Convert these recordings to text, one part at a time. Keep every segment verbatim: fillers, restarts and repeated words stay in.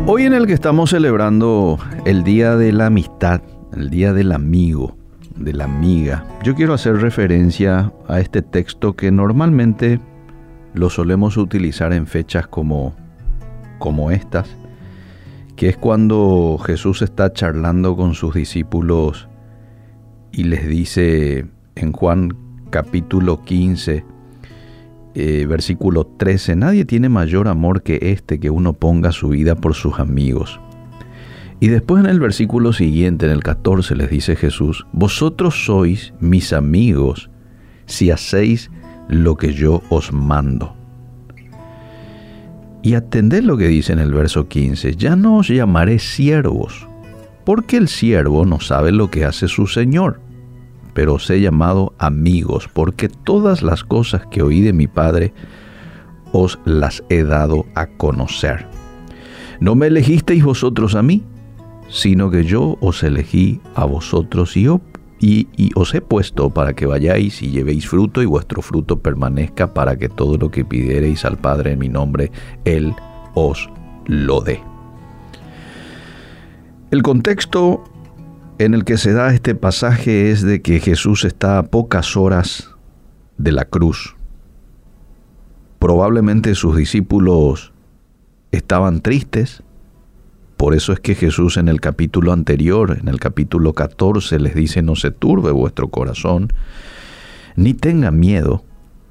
Hoy en el que estamos celebrando el Día de la Amistad, el Día del Amigo, de la Amiga, yo quiero hacer referencia a este texto que normalmente lo solemos utilizar en fechas como, como estas, que es cuando Jesús está charlando con sus discípulos y les dice en Juan capítulo quince, eh, versículo trece, nadie tiene mayor amor que este, que uno ponga su vida por sus amigos. Y después en el versículo siguiente, en el catorce, les dice Jesús, vosotros sois mis amigos si hacéis lo que yo os mando. Y atended lo que dice en el verso quince, ya no os llamaré siervos, porque el siervo no sabe lo que hace su señor, pero os he llamado amigos, porque todas las cosas que oí de mi Padre os las he dado a conocer. No me elegisteis vosotros a mí, sino que yo os elegí a vosotros y, yo, y, y os he puesto para que vayáis y llevéis fruto y vuestro fruto permanezca, para que todo lo que pidiereis al Padre en mi nombre, Él os lo dé. El contexto en el que se da este pasaje es de que Jesús está a pocas horas de la cruz. Probablemente sus discípulos estaban tristes. Por eso es que Jesús en el capítulo anterior, en el capítulo catorce, les dice, no se turbe vuestro corazón, ni tenga miedo.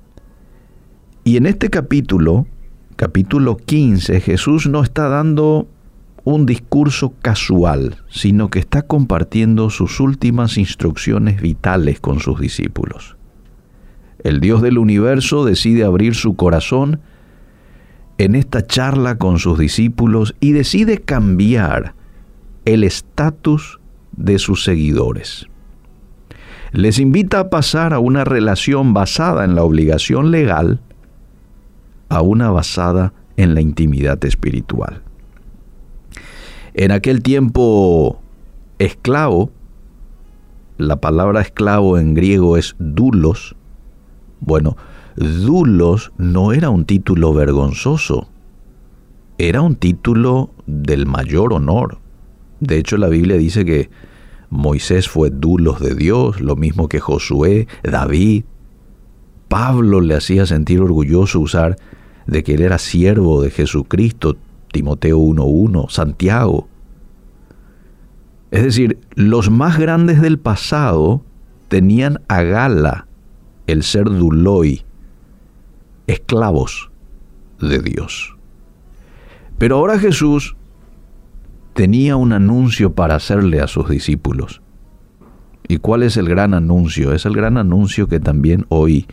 Y en este capítulo, capítulo quince, Jesús no está dando un discurso casual, sino que está compartiendo sus últimas instrucciones vitales con sus discípulos. El Dios del universo decide abrir su corazón en esta charla con sus discípulos y decide cambiar el estatus de sus seguidores. Les invita a pasar a una relación basada en la obligación legal a una basada en la intimidad espiritual. En aquel tiempo, esclavo, la palabra esclavo en griego es doulos. Bueno, doulos no era un título vergonzoso, era un título del mayor honor. De hecho, la Biblia dice que Moisés fue doulos de Dios, lo mismo que Josué, David. Pablo le hacía sentir orgulloso usar de que él era siervo de Jesucristo, Timoteo uno uno, Santiago. Es decir, los más grandes del pasado tenían a gala el ser douloi, esclavos de Dios. Pero ahora Jesús tenía un anuncio para hacerle a sus discípulos. ¿Y cuál es el gran anuncio? Es el gran anuncio que también hoy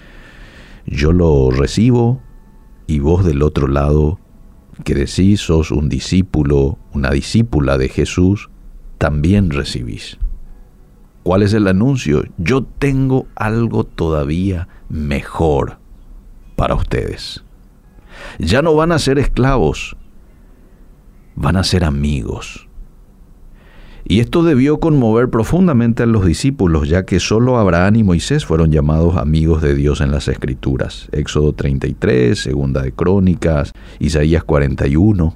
yo lo recibo y vos del otro lado que decís sos un discípulo, una discípula de Jesús, también recibís. ¿Cuál es el anuncio? Yo tengo algo todavía mejor para ustedes. Ya no van a ser esclavos, van a ser amigos. Y esto debió conmover profundamente a los discípulos, ya que solo Abraham y Moisés fueron llamados amigos de Dios en las Escrituras. Éxodo treinta y tres, Segunda de Crónicas, Isaías cuarenta y uno.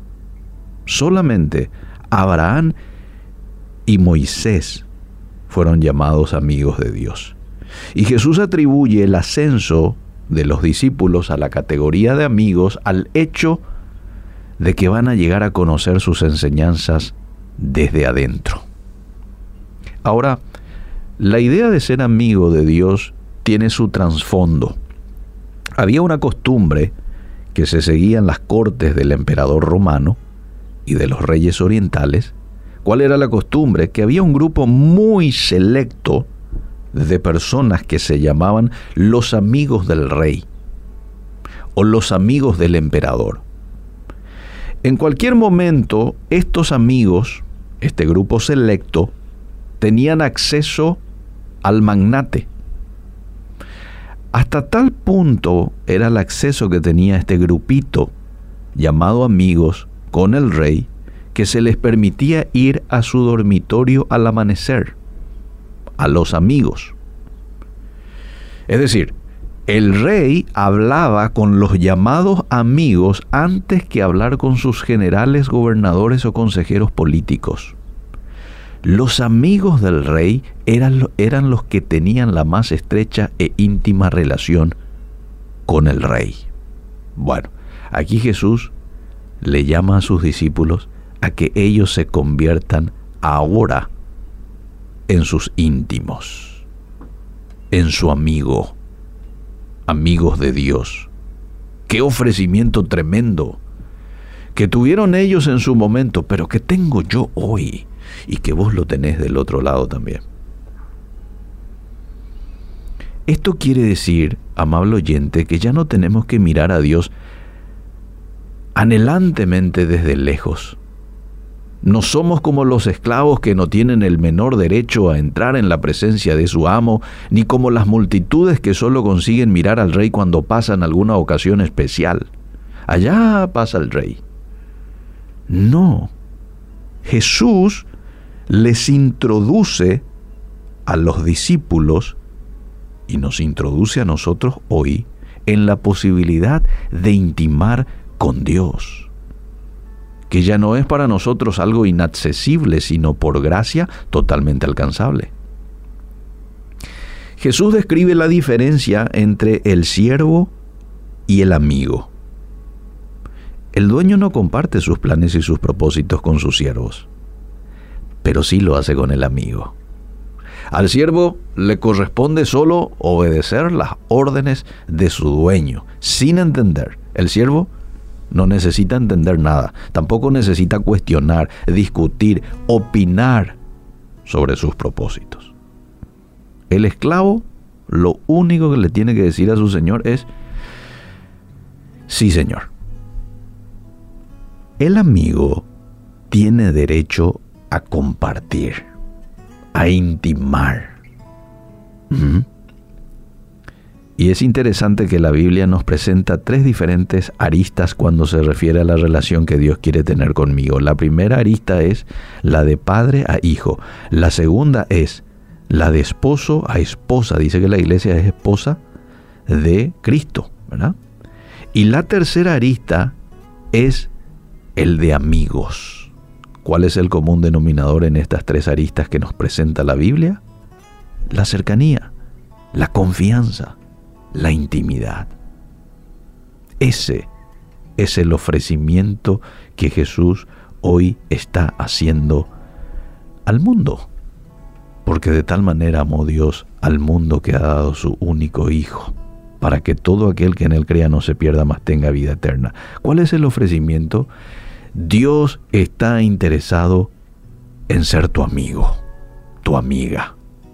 Solamente Abraham y Moisés fueron llamados amigos de Dios. Y Jesús atribuye el ascenso de los discípulos a la categoría de amigos al hecho de que van a llegar a conocer sus enseñanzas desde adentro. Ahora, la idea de ser amigo de Dios tiene su trasfondo. Había una costumbre que se seguía en las cortes del emperador romano y de los reyes orientales. ¿Cuál era la costumbre? Que había un grupo muy selecto de personas que se llamaban los amigos del rey o los amigos del emperador. En cualquier momento, estos amigos, este grupo selecto, tenían acceso al magnate. Hasta tal punto era el acceso que tenía este grupito llamado amigos con el rey, que se les permitía ir a su dormitorio al amanecer, a los amigos. Es decir, El rey hablaba con los llamados amigos antes que hablar con sus generales, gobernadores o consejeros políticos. Los amigos del rey eran, eran los que tenían la más estrecha e íntima relación con el rey. Bueno, aquí Jesús le llama a sus discípulos a que ellos se conviertan ahora en sus íntimos, en su amigo, amigos de Dios. ¡Qué ofrecimiento tremendo que tuvieron ellos en su momento, pero que tengo yo hoy y que vos lo tenés del otro lado también! Esto quiere decir, amable oyente, que ya no tenemos que mirar a Dios anhelantemente desde lejos. No somos como los esclavos que no tienen el menor derecho a entrar en la presencia de su amo, ni como las multitudes que solo consiguen mirar al rey cuando pasan alguna ocasión especial. Allá pasa el rey. No. Jesús les introduce a los discípulos y nos introduce a nosotros hoy en la posibilidad de intimar con Dios, que ya no es para nosotros algo inaccesible, sino por gracia totalmente alcanzable. Jesús describe la diferencia entre el siervo y el amigo. El dueño no comparte sus planes y sus propósitos con sus siervos, pero sí lo hace con el amigo. Al siervo le corresponde solo obedecer las órdenes de su dueño, sin entender. El siervo no necesita entender nada, tampoco necesita cuestionar, discutir, opinar sobre sus propósitos. El esclavo lo único que le tiene que decir a su señor es: sí, señor. El amigo tiene derecho a compartir, a intimar. ¿Mm? Y es interesante que la Biblia nos presenta tres diferentes aristas cuando se refiere a la relación que Dios quiere tener conmigo. La primera arista es la de padre a hijo. La segunda es la de esposo a esposa. Dice que la iglesia es esposa de Cristo, ¿verdad? Y la tercera arista es el de amigos. ¿Cuál es el común denominador en estas tres aristas que nos presenta la Biblia? La cercanía, la confianza, la intimidad. Ese es el ofrecimiento que Jesús hoy está haciendo al mundo, porque de tal manera amó Dios al mundo que ha dado su único Hijo, para que todo aquel que en Él crea no se pierda, mas tenga vida eterna. ¿Cuál es el ofrecimiento? Dios está interesado en ser tu amigo, tu amiga.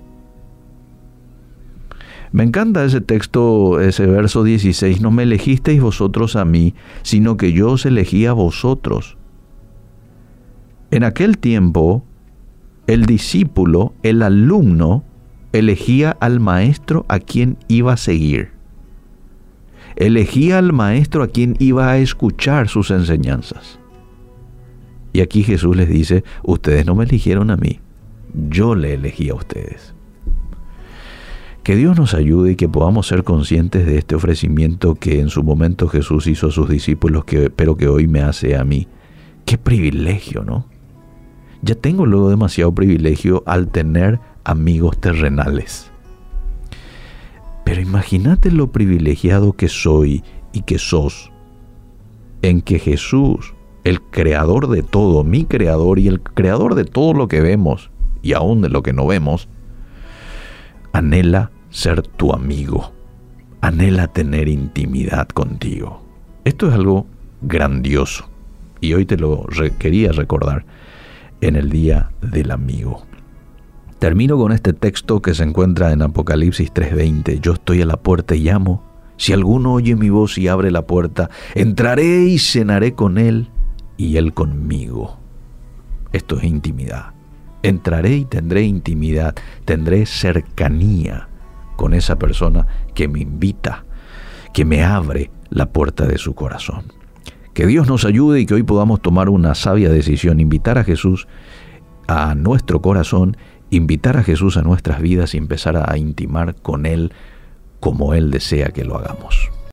Me encanta ese texto, ese verso dieciséis. No me elegisteis vosotros a mí, sino que yo os elegí a vosotros. En aquel tiempo, el discípulo, el alumno, elegía al maestro a quien iba a seguir. Elegía al maestro a quien iba a escuchar sus enseñanzas. Y aquí Jesús les dice: ustedes no me eligieron a mí, yo le elegí a ustedes. Que Dios nos ayude y que podamos ser conscientes de este ofrecimiento que en su momento Jesús hizo a sus discípulos, que, pero que hoy me hace a mí. ¡Qué privilegio!, ¿no? Ya tengo luego demasiado privilegio al tener amigos terrenales. Pero imagínate lo privilegiado que soy y que sos en que Jesús, el creador de todo, mi creador y el creador de todo lo que vemos y aún de lo que no vemos, anhela ser tu amigo, anhela tener intimidad contigo. Esto es algo grandioso y hoy te lo re- quería recordar en el Día del Amigo. Termino con este texto que se encuentra en Apocalipsis tres veinte. Yo estoy a la puerta y llamo. Si alguno oye mi voz y abre la puerta, entraré y cenaré con él y él conmigo. Esto es intimidad. Entraré y tendré intimidad, tendré cercanía con esa persona que me invita, que me abre la puerta de su corazón. Que Dios nos ayude y que hoy podamos tomar una sabia decisión, invitar a Jesús a nuestro corazón, invitar a Jesús a nuestras vidas y empezar a intimar con Él como Él desea que lo hagamos.